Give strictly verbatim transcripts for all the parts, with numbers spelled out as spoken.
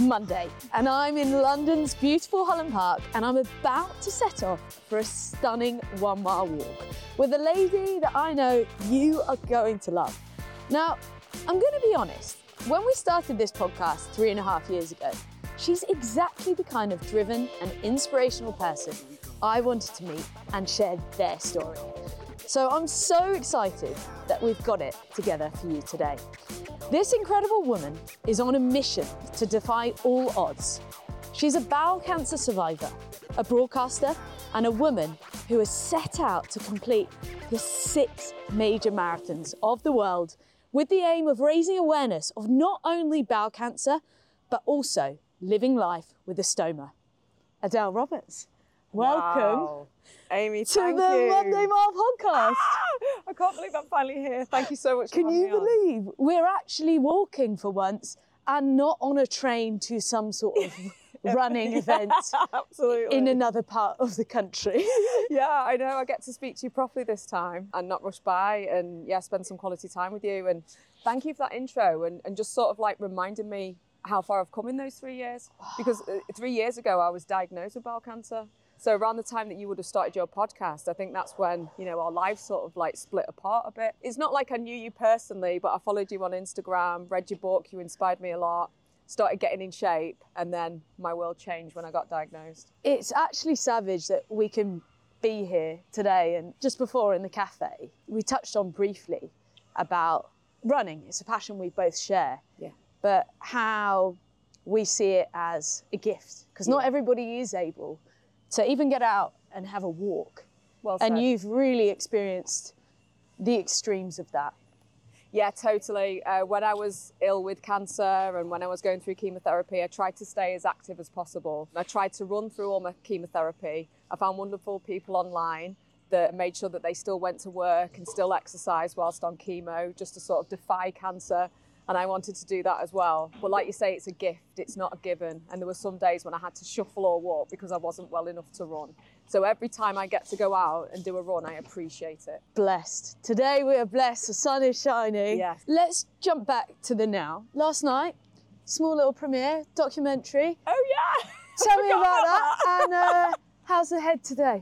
Monday, and I'm in London's beautiful Holland Park, and I'm about to set off for a stunning one mile walk with a lady that I know you are going to love. Now, I'm going to be honest, when we started this podcast three and a half years ago, she's exactly the kind of driven and inspirational person I wanted to meet and share their story. So I'm so excited that we've got it together for you today. This incredible woman is on a mission to defy all odds. She's a bowel cancer survivor, a broadcaster, and a woman who has set out to complete the six major marathons of the world with the aim of raising awareness of not only bowel cancer, but also living life with a stoma. Adele Roberts, welcome. Wow. Amy, to thank the you. Monday Mile podcast. I can't believe I'm finally here. Thank you so much for Can having you me on. believe we're actually walking for once and not on a train to some sort of running event Absolutely. in another part of the country? Yeah, I know. I get to speak to you properly this time and not rush by and yeah, spend some quality time with you. And thank you for that intro and, and just sort of like reminding me how far I've come in those three years. Because uh, three years ago, I was diagnosed with bowel cancer. So around the time that you would have started your podcast, I think that's when, you know, our lives sort of like split apart a bit. It's not like I knew you personally, but I followed you on Instagram, read your book, you inspired me a lot, started getting in shape, and then my world changed when I got diagnosed. It's actually savage that we can be here today. And just before in the cafe, we touched on briefly about running. It's a passion we both share. Yeah. But how we see it as a gift, because not Yeah. everybody is able to even get out and have a walk. Well And said. you've really experienced the extremes of that. Yeah, totally. Uh, when I was ill with cancer and when I was going through chemotherapy, I tried to stay as active as possible. I tried to run through all my chemotherapy. I found wonderful people online that made sure that they still went to work and still exercised whilst on chemo, just to sort of defy cancer. And I wanted to do that as well. But like you say, it's a gift, it's not a given. And there were some days when I had to shuffle or walk because I wasn't well enough to run. So every time I get to go out and do a run, I appreciate it. Blessed. Today we are blessed, the sun is shining. Yes. Let's jump back to the now. Last night, small little premiere, documentary. Oh yeah! Tell me Forgot about about that. And uh, how's the head today?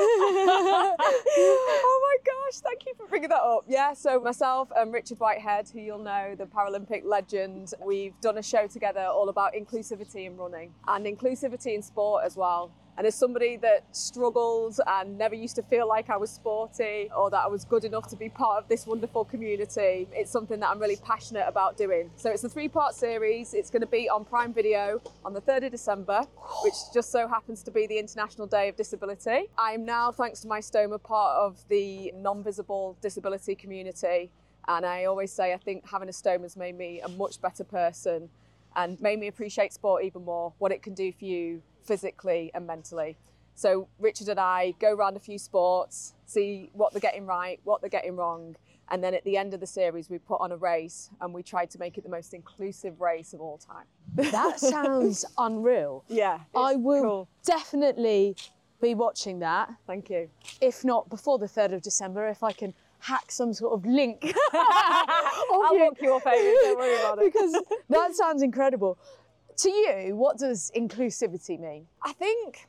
Oh my gosh, thank you for bringing that up. Yeah, so myself and Richard Whitehead, who you'll know, the Paralympic legend, we've done a show together all about inclusivity in running and inclusivity in sport as well. And as somebody that struggled and never used to feel like I was sporty or that I was good enough to be part of this wonderful community, it's something that I'm really passionate about doing. So it's a three-part series. It's going to be on Prime Video on the third of December, which just so happens to be the International Day of Disability. I'm now, thanks to my stoma, part of the non-visible disability community. And I always say I think having a stoma has made me a much better person and made me appreciate sport even more, what it can do for you physically and mentally. So Richard and I go around a few sports, see what they're getting right, what they're getting wrong, and then at the end of the series we put on a race and we tried to make it the most inclusive race of all time. That sounds unreal. Yeah, I it's will cool. definitely be watching that, Thank you. if not before the third of December, if I can hack some sort of link. of I'll you. walk you off, Amy, don't worry about it. Because that sounds incredible. To you, what does inclusivity mean? I think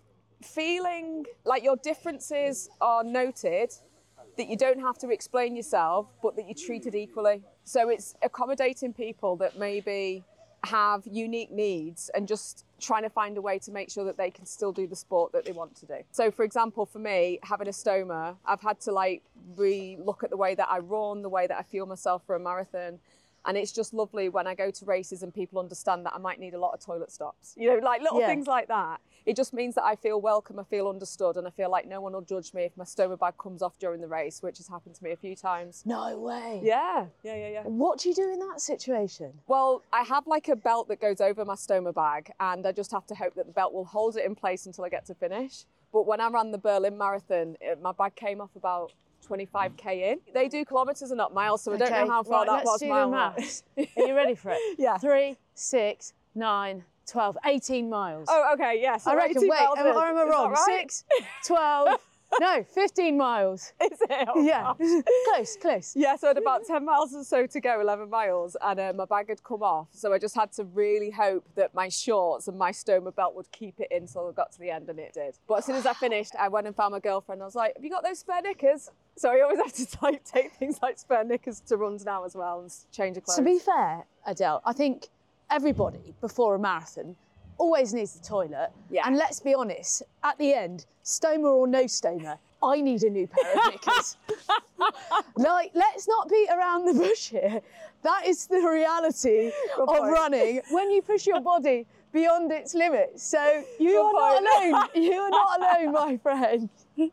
feeling like your differences are noted, that you don't have to explain yourself, but that you're treated equally. So it's accommodating people that maybe have unique needs and just trying to find a way to make sure that they can still do the sport that they want to do. So for example, for me, having a stoma, I've had to like re-look at the way that I run, the way that I feel myself for a marathon. And it's just lovely when I go to races and people understand that I might need a lot of toilet stops. You know, like little Yeah. things like that. It just means that I feel welcome, I feel understood, and I feel like no one will judge me if my stoma bag comes off during the race, which has happened to me a few times. No way. Yeah, yeah, yeah, yeah. What do you do in that situation? Well, I have like a belt that goes over my stoma bag, and I just have to hope that the belt will hold it in place until I get to finish. But when I ran the Berlin Marathon, it, my bag came off about twenty-five K in. They do kilometres and not miles, so I don't Okay, know how far right, that let's was do the mile maths. Are you ready for it? Yeah. Three, six, nine, twelve, eighteen miles. Oh, okay, yes. I reckon, wait, am, or am I wrong? Six, twelve, No, fifteen miles. Is it? Oh, Yeah, gosh. close, close. Yeah, so I had about ten miles or so to go, eleven miles, and uh, my bag had come off. So I just had to really hope that my shorts and my Stoma belt would keep it in till I got to the end, and it did. But as soon as I finished, I went and found my girlfriend. I was like, have you got those spare knickers? So I always have to like, take things like spare knickers to runs now as well and change of clothes. To be fair, Adele, I think everybody before a marathon always needs the toilet. Yeah. And let's be honest, at the end, Stoma or no Stoma, I need a new pair of knickers. Like, let's not beat around the bush here. That is the reality Good of point. running when you push your body beyond its limits. So you Good are not point. alone. You are not alone, my friend.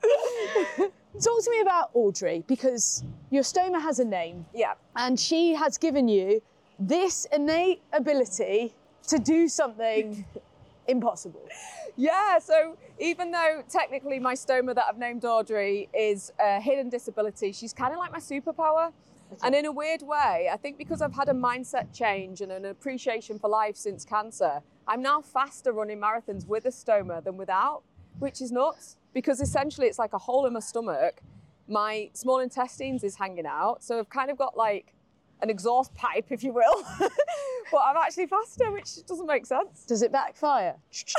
Talk to me about Audrey, because your Stoma has a name. Yeah. And she has given you this innate ability to do something impossible. Yeah, so even though technically my Stoma that I've named Audrey is a hidden disability, she's kind of like my superpower. Okay. And in a weird way, I think because I've had a mindset change and an appreciation for life since cancer, I'm now faster running marathons with a Stoma than without, which is nuts. Because essentially it's like a hole in my stomach. My small intestines is hanging out. So I've kind of got like an exhaust pipe, if you will. But I'm actually faster, which doesn't make sense. Does it backfire?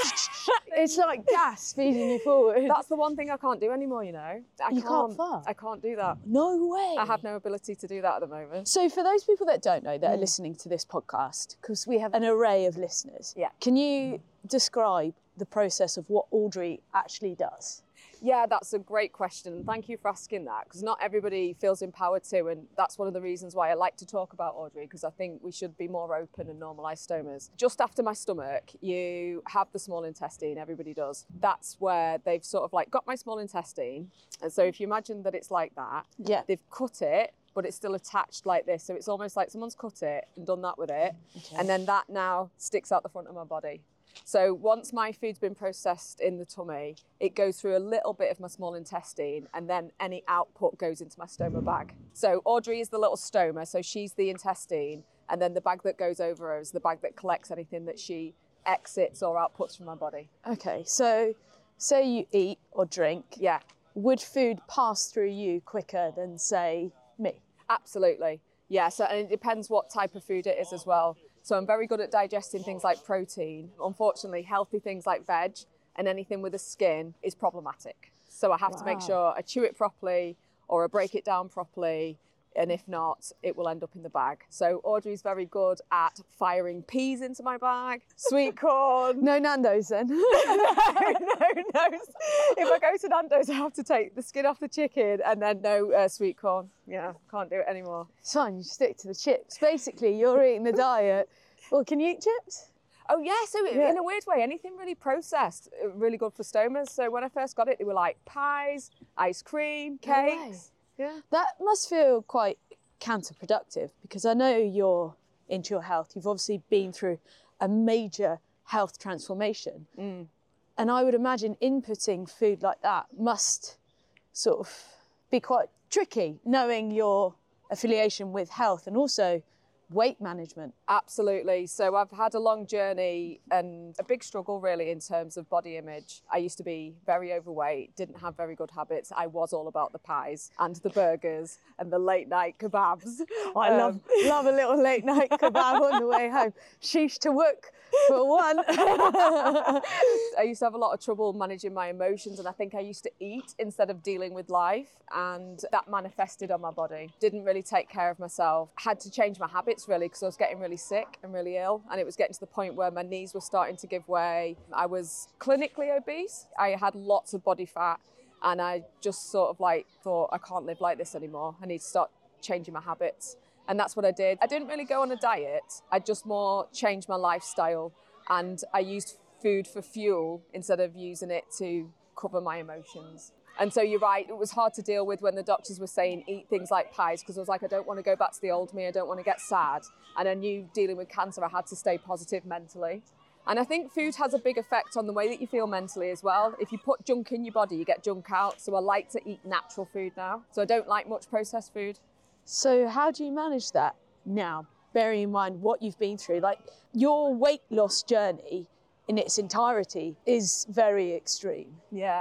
It's like gas feeding you forward. That's the one thing I can't do anymore, you know. I You can't fart? I can't do that. No way. I have no ability to do that at the moment. So for those people that don't know, that are Mm. listening to this podcast, because we have an array of listeners, Yeah. can you describe the process of what Audrey actually does? Yeah, that's a great question. Thank you for asking that, because not everybody feels empowered to, and that's one of the reasons why I like to talk about Audrey, because I think we should be more open and normalise stomas. Just after my stomach, you have the small intestine, everybody does. That's where they've sort of like got my small intestine, and so if you imagine that it's like that, Yeah. they've cut it, but it's still attached like this, so it's almost like someone's cut it and done that with it, Okay. and then that now sticks out the front of my body. So once my food's been processed in the tummy, it goes through a little bit of my small intestine, and then any output goes into my Stoma bag. So Audrey is the little Stoma, so she's the intestine, and then the bag that goes over her is the bag that collects anything that she exits or outputs from my body. Okay, so say you eat or drink, Yeah, would food pass through you quicker than, say, me? absolutely. Yeah, so and it depends what type of food it is as well. So I'm very good at digesting things like protein. Unfortunately, healthy things like veg and anything with a skin is problematic. So I have to make Wow. sure I chew it properly or I break it down properly. And if not, it will end up in the bag. So Audrey's very good at firing peas into my bag, sweet corn. No Nando's then? no, no, no. If I go to Nando's, I have to take the skin off the chicken and then no uh, sweet corn. Yeah, can't do it anymore. It's fine, you stick to the chips. Basically, you're eating the diet. Well, can you eat chips? Oh yeah, so Yeah. in a weird way, anything really processed, uh, really good for stomas. So when I first got it, they were like pies, ice cream, No way. cakes. Yeah. That must feel quite counterproductive, because I know you're into your health. You've obviously been through a major health transformation. Mm. And I would imagine inputting food like that must sort of be quite tricky, knowing your affiliation with health and also weight management. Absolutely. So I've had a long journey and a big struggle really in terms of body image. I used to be very overweight, didn't have very good habits. I was all about the pies and the burgers and the late night kebabs. I Um, love love a little late night kebab on the way home. Sheesh to work for one. I used to have a lot of trouble managing my emotions, and I think I used to eat instead of dealing with life, and that manifested on my body. Didn't really take care of myself. Had to change my habits really, because I was getting really sick and really ill, and it was getting to the point where my knees were starting to give way. I was clinically obese. I had lots of body fat, and I just sort of like thought, I can't live like this anymore. I need to start changing my habits. And that's what I did. I didn't really go on a diet. I just more changed my lifestyle, and I used food for fuel instead of using it to cover my emotions. And so you're right, it was hard to deal with when the doctors were saying eat things like pies, because I was like, I don't want to go back to the old me, I don't want to get sad. And I knew dealing with cancer, I had to stay positive mentally. And I think food has a big effect on the way that you feel mentally as well. If you put junk in your body, you get junk out. So I like to eat natural food now. So I don't like much processed food. So how do you manage that now, bearing in mind what you've been through? Like, your weight loss journey in its entirety is very extreme. Yeah.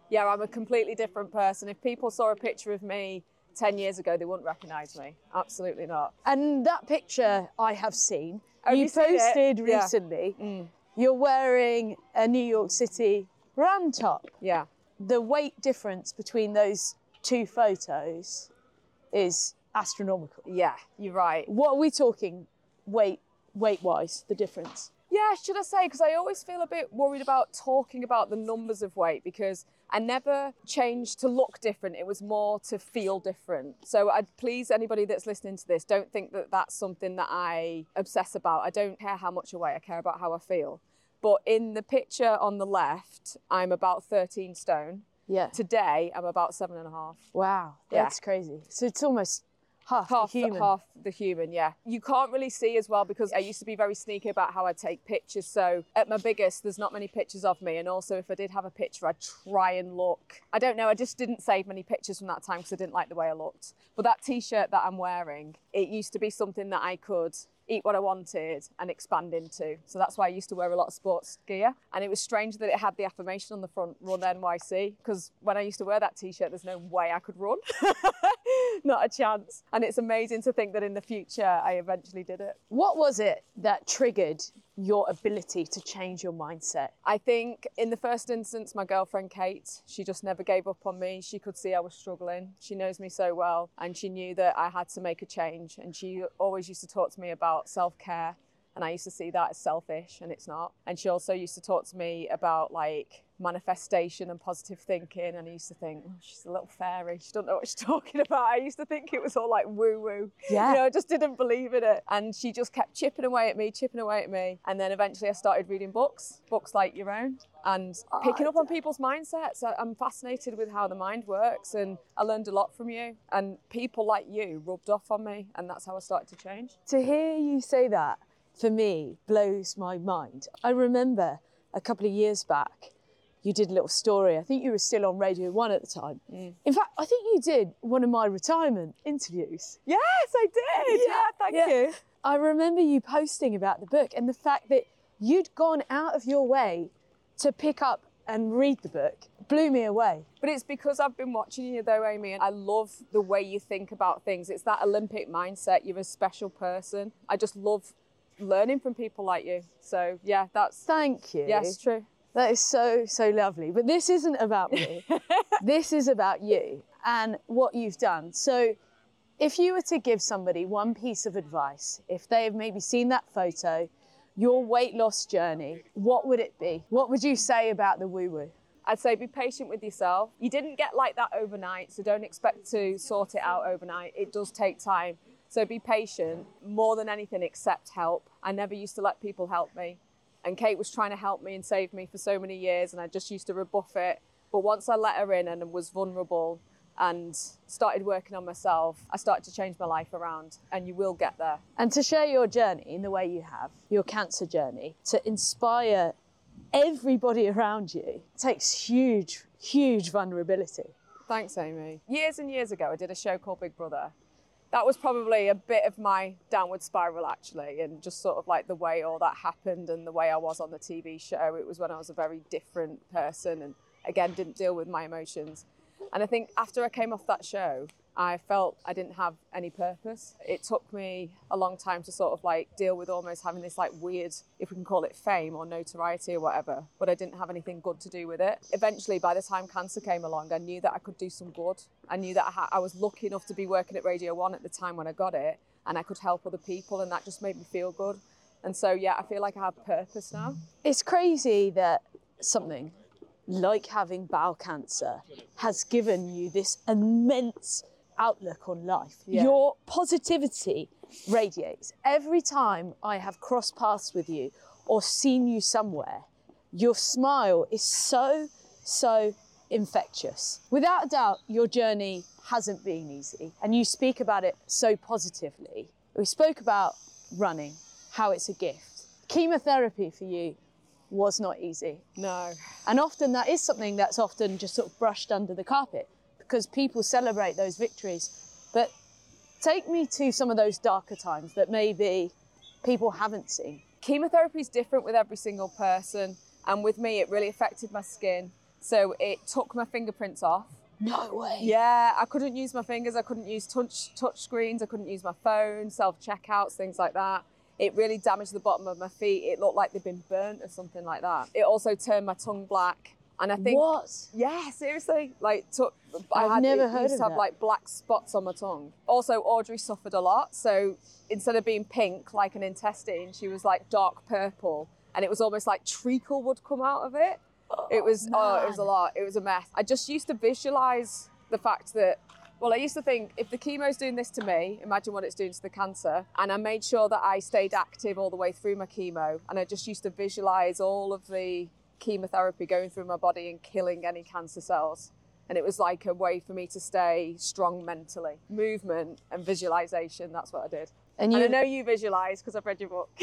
Yeah, I'm a completely different person. If people saw a picture of me ten years ago, they wouldn't recognise me. Absolutely not. And that picture I have seen, Have you you seen it? posted Yeah. recently, Mm. you're wearing a New York City brand top. Yeah. The weight difference between those two photos is astronomical. Yeah, you're right. What are we talking weight, weight-wise, the difference? Yeah, should I say, because I always feel a bit worried about talking about the numbers of weight because I never changed to look different. It was more to feel different. So I'd please anybody that's listening to this, don't think that that's something that I obsess about. I don't care how much I weigh, I care about how I feel. But in the picture on the left, I'm about thirteen stone. Yeah. Today, I'm about seven and a half. Wow, Yeah. that's crazy. So it's almost half, Half the human. half the human, yeah. You can't really see as well because I used to be very sneaky about how I take pictures. So at my biggest, there's not many pictures of me. And also if I did have a picture, I'd try and look. I don't know, I just didn't save many pictures from that time because I didn't like the way I looked. But that t-shirt that I'm wearing, it used to be something that I could eat what I wanted and expand into. So that's why I used to wear a lot of sports gear. And it was strange that it had the affirmation on the front, Run N Y C, because when I used to wear that t-shirt, there's no way I could run. Not a chance. And it's amazing to think that in the future, I eventually did it. What was it that triggered your ability to change your mindset? I think in the first instance, my girlfriend Kate, she just never gave up on me. She could see I was struggling. She knows me so well and she knew that I had to make a change. And she always used to talk to me about self-care. And I used to see that as selfish and it's not. And she also used to talk to me about like manifestation and positive thinking. And I used to think, oh, she's a little fairy. She doesn't know what she's talking about. I used to think it was all like woo woo. Yeah. You know, I just didn't believe in it. And she just kept chipping away at me, chipping away at me. And then eventually I started reading books, books like your own, and picking up on people's mindsets. I- I'm fascinated with how the mind works and I learned a lot from you. And people like you rubbed off on me and that's how I started to change. To hear you say that, for me, blows my mind. I remember a couple of years back, you did a little story. I think you were still on Radio One at the time. Mm. In fact, I think you did one of my retirement interviews. Yes, I did. Yeah, thank yeah. you. I remember you posting about the book and the fact that you'd gone out of your way to pick up and read the book blew me away. But it's because I've been watching you though, Amy, and I love the way you think about things. It's that Olympic mindset. You're a special person. I just love learning from people like you. So yeah, that's... Thank you. Yes, true. That is so, so lovely. But this isn't about me. This is about you and what you've done. So if you were to give somebody one piece of advice, if they have maybe seen that photo, your weight loss journey, what would it be? What would you say about the woo-woo? I'd say be patient with yourself. You didn't get like that overnight, so don't expect to sort it out overnight. It does take time. So be patient. More than anything, accept help. I never used to let people help me. And Kate was trying to help me and save me for so many years and I just used to rebuff it. But once I let her in and was vulnerable and started working on myself, I started to change my life around and you will get there. And to share your journey in the way you have, your cancer journey, to inspire everybody around you takes huge, huge vulnerability. Thanks, Amy. Years and years ago, I did a show called Big Brother. That was probably a bit of my downward spiral, actually, and just sort of like the way all that happened and the way I was on the T V show. It was when I was a very different person and, again, didn't deal with my emotions. And I think after I came off that show, I felt I didn't have any purpose. It took me a long time to sort of like deal with almost having this like weird, if we can call it fame or notoriety or whatever, but I didn't have anything good to do with it. Eventually, by the time cancer came along, I knew that I could do some good. I knew that I, ha- I was lucky enough to be working at Radio One at the time when I got it and I could help other people and that just made me feel good. And so, yeah, I feel like I have purpose now. It's crazy that something like having bowel cancer has given you this immense outlook on life. Yeah. Your positivity radiates. Every time I have crossed paths with you or seen you somewhere, your smile is so, so infectious. Without a doubt, your journey hasn't been easy and you speak about it so positively. We spoke about running, how it's a gift. Chemotherapy for you was not easy. No. And often that is something that's often just sort of brushed under the carpet because people celebrate those victories. But take me to some of those darker times that maybe people haven't seen. Chemotherapy is different with every single person. And with me, it really affected my skin. So it took my fingerprints off. No way. Yeah, I couldn't use my fingers. I couldn't use touch touch screens. I couldn't use my phone, self-checkouts, things like that. It really damaged the bottom of my feet. It looked like they'd been burnt or something like that. It also turned my tongue black. And I think, what? Yeah, seriously, like took. I've I had, never it heard used of to have that. like black spots on my tongue. Also, Audrey suffered a lot. So instead of being pink like an intestine, she was like dark purple, and it was almost like treacle would come out of it. Oh, It was oh, it was a man. lot. It was a mess. I just used to visualize the fact that. Well, I used to think, if the chemo's doing this to me, imagine what it's doing to the cancer. And I made sure that I stayed active all the way through my chemo. And I just used to visualize all of the chemotherapy going through my body and killing any cancer cells. And it was like a way for me to stay strong mentally. Movement and visualization, that's what I did. And And, you I know you visualize because I've read your book.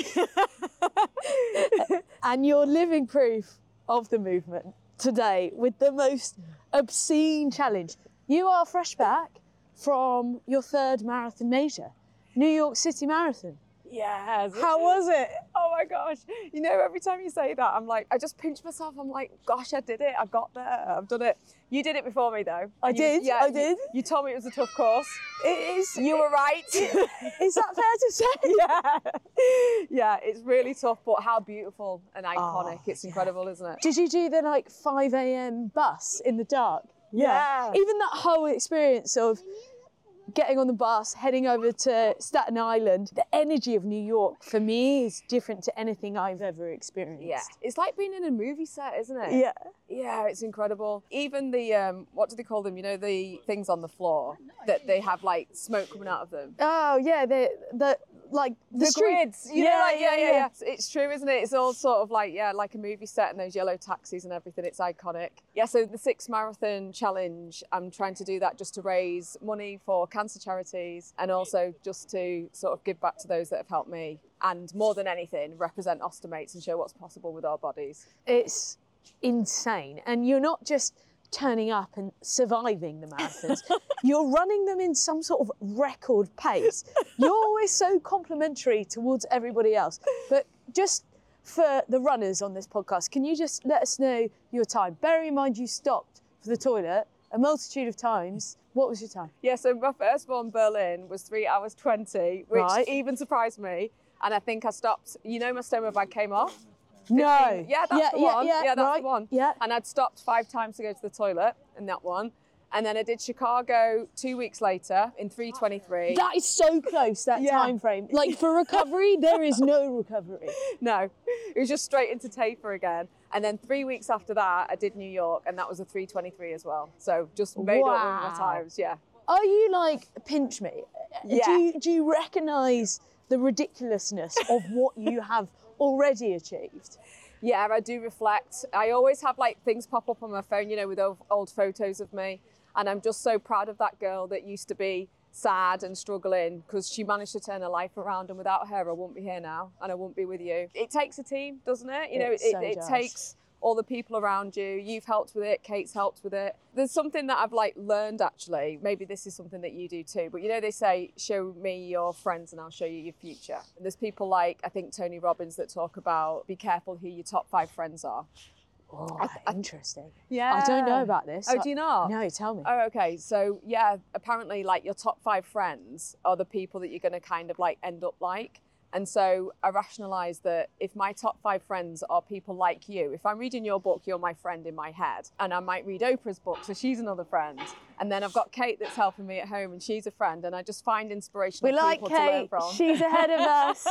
and you're living proof of the movement today with the most obscene challenge. You are fresh back from your third marathon major, New York City Marathon. Yes. How was it? Oh my gosh. You know, every time you say that, I'm like, I just pinch myself. I'm like, gosh, I did it. I got there. I've done it. You did it before me, though. I You- did, Yeah, I you- did. You, told me it was a tough course. It is. You were right. Is that fair to say? yeah. Yeah, it's really tough, but how beautiful and iconic. Oh, it's yeah. incredible, isn't it? Did you do the like five a.m. bus in the dark? Yeah. Even that whole experience of getting on the bus, heading over to Staten Island, the energy of New York for me is different to anything I've ever experienced. Yeah. It's like being in a movie set, isn't it? Yeah. Yeah, it's incredible. Even the, um, what do they call them? You know, the things on the floor that they have like smoke coming out of them. Oh yeah, the the like the, The street. grids, you know, like, yeah, yeah, yeah. It's true, isn't it? It's all sort of like, yeah, like a movie set and those yellow taxis and everything. It's iconic. Yeah, so the Six Marathon Challenge, I'm trying to do that just to raise money for cancer charities and also just to sort of give back to those that have helped me. And more than anything, represent Ostomates and show what's possible with our bodies. It's insane, and you're not just turning up and surviving the marathons. You're running them in some sort of record pace. You're always so complimentary towards everybody else. But just for the runners on this podcast, can you just let us know your time? Bearing in mind you stopped for the toilet a multitude of times. What was your time? Yeah, so my first one, Berlin, was three hours twenty, which Right. even surprised me. And I think I stopped, you know, my stoma bag came off. No. Yeah, that's yeah, the yeah, one. Yeah, Yeah, that's right. the one. Yeah. And I'd stopped five times to go to the toilet in that one. And then I did Chicago two weeks later in three twenty-three. That is so close, that Yeah. time frame. Like for recovery, there is no recovery. No, it was just straight into taper again. And then three weeks after that, I did New York, and that was a three twenty-three as well. So just made up with Wow. my times, yeah. Are you like, pinch me? Yeah. Do you, do you recognise the ridiculousness of what you have already achieved? Yeah, I do reflect. I always have like things pop up on my phone, you know, with old, old photos of me. And I'm just so proud of that girl that used to be sad and struggling because she managed to turn her life around. And without her, I wouldn't be here now and I wouldn't be with you. It takes a team, doesn't it? You know, It it, so it does. takes all the people around you. You've helped with it. Kate's helped with it. There's something that I've like learned actually. Maybe this is something that you do too. But you know, they say, show me your friends and I'll show you your future. And there's people like, I think, Tony Robbins that talk about be careful who your top five friends are. Oh, interesting. Yeah. I don't know about this. Oh, do you not? No, tell me. Oh, okay. So yeah, apparently like your top five friends are the people that you're going to kind of like end up like. And so I rationalised that if my top five friends are people like you, if I'm reading your book, you're my friend in my head. And I might read Oprah's book, so she's another friend. And then I've got Kate that's helping me at home and she's a friend. And I just find inspirational We like people to learn Kate. from. She's ahead of us.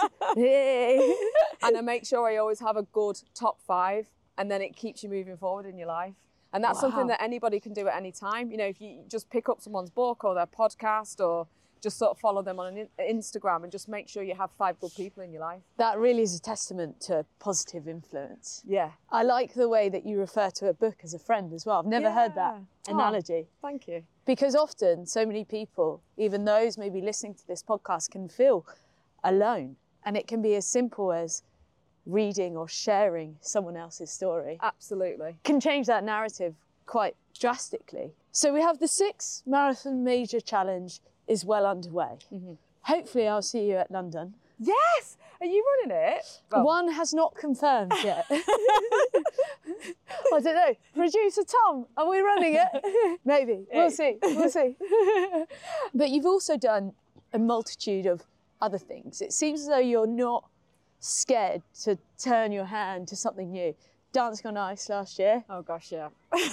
Yay. And I make sure I always have a good top five and then it keeps you moving forward in your life. And that's Wow. something that anybody can do at any time. You know, if you just pick up someone's book or their podcast or just sort of follow them on an in- Instagram and just make sure you have five good people in your life. That really is a testament to positive influence. Yeah. I like the way that you refer to a book as a friend as well. I've never heard that Yeah. analogy. Oh, thank you. Because often so many people, even those maybe listening to this podcast, can feel alone. And it can be as simple as reading or sharing someone else's story. Absolutely. Can change that narrative quite drastically. So we have the Six Marathon Major Challenge is well underway. Mm-hmm. Hopefully I'll see you at London. Yes! Are you running it? Well, One has not confirmed yet. I don't know. Producer Tom, are we running it? Maybe. We'll see. We'll see. But you've also done a multitude of other things. It seems as though you're not scared to turn your hand to something new. Dancing on Ice last year. Oh gosh, yeah.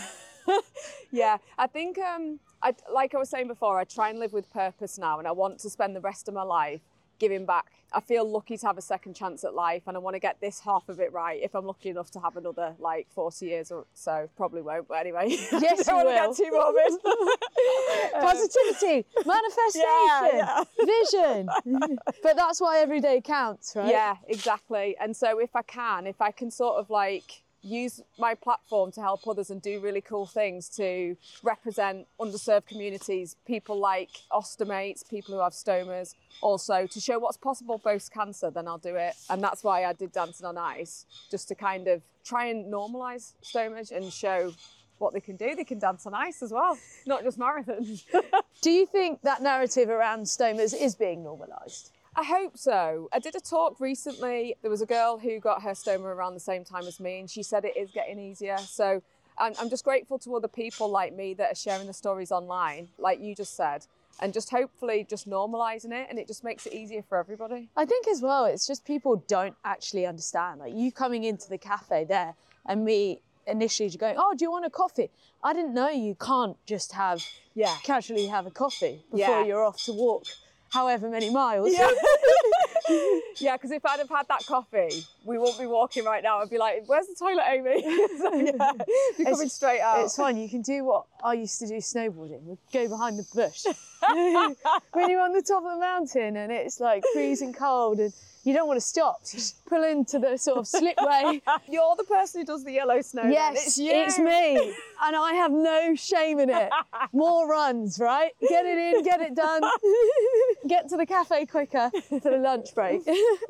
Yeah, I think, um, I, like I was saying before, I try and live with purpose now, and I want to spend the rest of my life giving back. I feel lucky to have a second chance at life, and I want to get this half of it right if I'm lucky enough to have another like forty years or so. Probably won't, but anyway. Yes, you I don't will. want to get too morbid. Positivity, manifestation, Yeah, vision. But that's why every day counts, right? Yeah, exactly. And so if I can, if I can sort of like use my platform to help others and do really cool things to represent underserved communities, people like ostomates, people who have stomas, also to show what's possible post cancer, then I'll do it. And that's why I did Dancing on Ice, just to kind of try and normalise stomach and show what they can do. They can dance on ice as well, not just marathons. Do you think that narrative around stomas is being normalised? I hope so. I did a talk recently. There was a girl who got her stoma around the same time as me, and she said it is getting easier. So I'm, I'm just grateful to other people like me that are sharing the stories online, like you just said, and just hopefully just normalising it, and it just makes it easier for everybody. I think as well, it's just people don't actually understand. Like you coming into the cafe there and me initially going, oh, do you want a coffee? I didn't know you can't just have, Yeah. casually have a coffee before Yeah. you're off to walk however many miles. Yeah. Yeah, because if I'd have had that coffee, we wouldn't be walking right now. I'd be like, where's the toilet, Amy? So, yeah, be coming It's- straight out. It's fine, you can do what I used to do snowboarding, we'd go behind the bush. When you're on the top of the mountain and it's like freezing cold and you don't want to stop, so you just pull into the sort of slipway. You're the person who does the yellow snow. then. Yes, it's you. it's me. And I have no shame in it. More runs, right? Get it in, get it done. Get to the cafe quicker for the lunch break.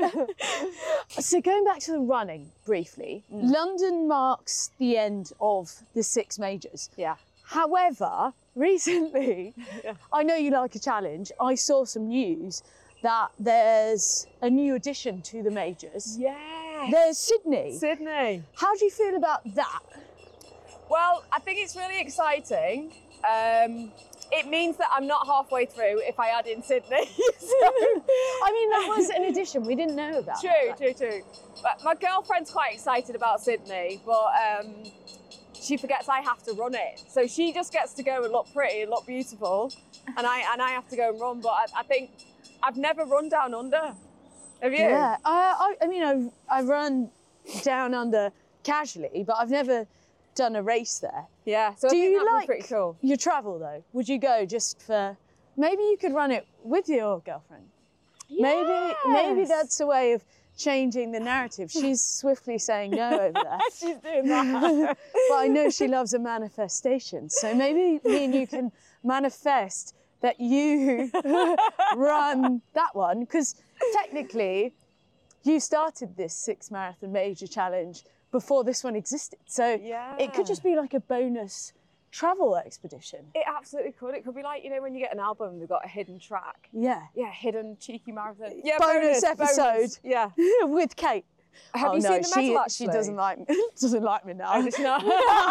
So going back to the running briefly, Mm. London marks the end of the six majors. Yeah. However, recently, Yeah. I know you like a challenge. I saw some news that there's a new addition to the majors. Yeah. There's Sydney. Sydney. How do you feel about that? Well, I think it's really exciting. Um, it means that I'm not halfway through if I add in Sydney. So, I mean, that was an addition we didn't know about. true, that. true, true. But my girlfriend's quite excited about Sydney, but um, she forgets I have to run it. So she just gets to go and look pretty and look beautiful, and I and I have to go and run. But I, I think I've never run down under. Have you? Yeah, I, I, I mean, I've, I've run down under casually, but I've never done a race there. Yeah. So Do I think you that'd be like pretty cool. your travel though? Would you go just for, maybe you could run it with your girlfriend? Maybe, maybe Yes. that's a way of changing the narrative. She's swiftly saying no over there. She's doing that. But I know she loves a manifestation. So maybe me and you can manifest that you run that one. Because technically, you started this six marathon major challenge before this one existed. So Yeah. it could just be like a bonus travel expedition. It absolutely could. It could be like, you know, when you get an album, they've got a hidden track. Yeah. Yeah, hidden cheeky marathon. Yeah, Bonus episode. bonus. Yeah. With Kate. Have oh, you no, seen the she, medal, she actually? doesn't like me. doesn't like me now. Oh, does she not?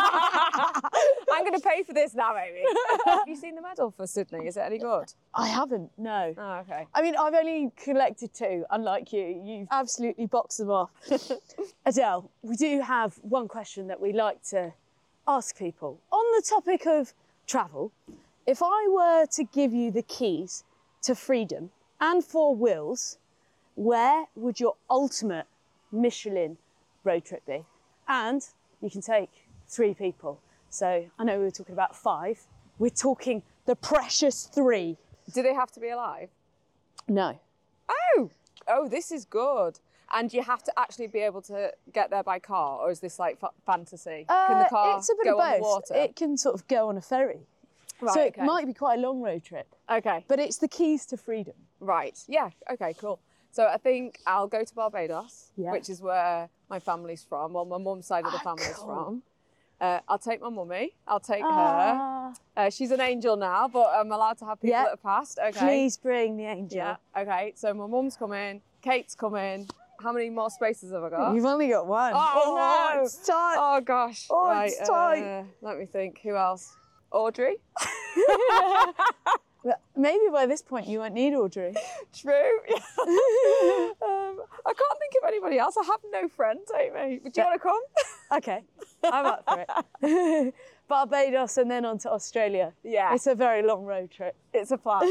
I'm going to pay for this now, Amy. Have you seen the medal for Sydney? Is it any good? I haven't, no. Oh, okay. I mean, I've only collected two, unlike you. You've absolutely boxed them off. Adele, we do have one question that we like to ask people. On the topic of travel, if I were to give you the keys to freedom and four wheels, where would your ultimate Michelin road trip be? And you can take three people. So I know we were talking about five. We're talking the precious three. Do they have to be alive? No. Oh, oh, this is good. And you have to actually be able to get there by car, or is this like f- fantasy? Can the Uh, car it's a bit go of on the both. water? It can sort of go on a ferry. Right, so it okay. might be quite a long road trip, Okay, but it's the keys to freedom. right. Yeah, okay, cool. So I think I'll go to Barbados, Yeah. which is where my family's from, well, my mum's side of the Ah, family's cool. from. Uh, I'll take my mummy, I'll take her. Ah, Uh, she's an angel now, but I'm allowed to have people Yeah. that have passed. Okay. Please bring the angel. Yeah, okay. So my mum's coming, Kate's coming. How many more spaces have I got? You've only got one. Oh, no. It's tight. Oh gosh. Oh, right, it's tight. uh, let me think. Who else? Audrey? Maybe by this point you won't need Audrey. True. um, I can't think of anybody else. I have no friends, Amy. Would you want to come? Okay, I'm up for it. Barbados and then on to Australia. Yeah. It's a very long road trip. It's a plan.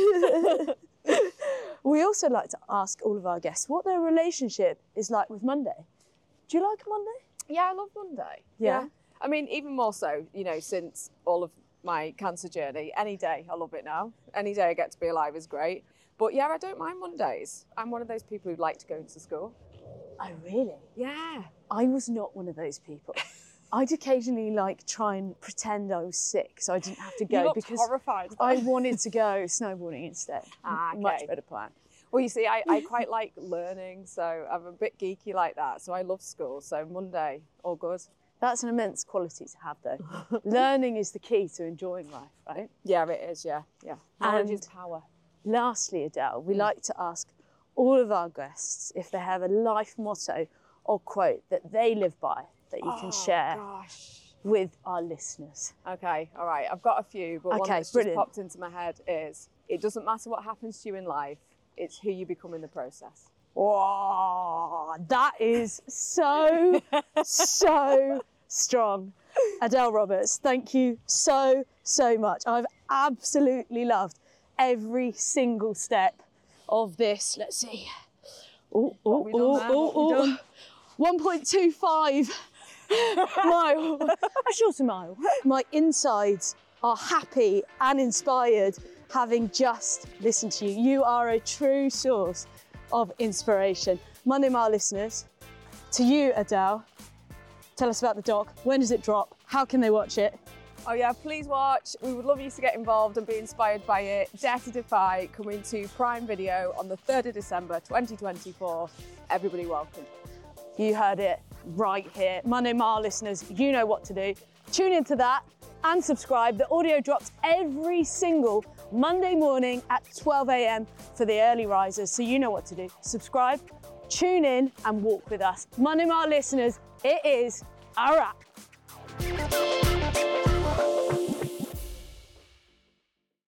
We also like to ask all of our guests what their relationship is like with Monday. Do you like Monday? Yeah, I love Monday. Yeah. I mean, even more so, you know, since all of my cancer journey, any day I love it now. Any day I get to be alive is great. But yeah, I don't mind Mondays. I'm one of those people who like to go into school. Oh, really? Yeah. I was not one of those people. I'd occasionally like try and pretend I was sick so I didn't have to go You looked because horrified. I wanted to go snowboarding instead. Ah, okay. Much better plan. Well, you see, I, I quite like learning, so I'm a bit geeky like that. So I love school. So Monday, all good. That's an immense quality to have, though. Learning is the key to enjoying life, right? Yeah, it is. Yeah, yeah. Knowledge And is power. Lastly, Adele, we like to ask all of our guests if they have a life motto or quote that they live by that you can Oh, share gosh. with our listeners. Okay, all right. I've got a few, but one Okay, that's brilliant. just popped into my head is: it doesn't matter what happens to you in life; it's who you become in the process. Wow, that is so, so strong. Adele Roberts, thank you so, so much. I've absolutely loved every single step of this. Let's see. Oh, oh, we done oh, there? oh, What we oh. done? one point two five mile, a shorter mile. My insides are happy and inspired having just listened to you. You are a true source of inspiration. Monday Mile listeners, to you, Adele, tell us about the doc. When does it drop? How can they watch it? Oh yeah, please watch. We would love you to get involved and be inspired by it. Dare to Defy, coming to Prime Video on the third of December twenty twenty-four. Everybody welcome. You heard it right here. Monday Mile listeners, you know what to do. Tune into that and subscribe. The audio drops every single Monday morning at twelve a m for the early risers, so you know what to do. Subscribe, tune in and walk with us. Monday Mile listeners, it is a wrap.